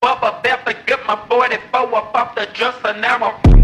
Up, about to get my 44 up off the dresser, now I'm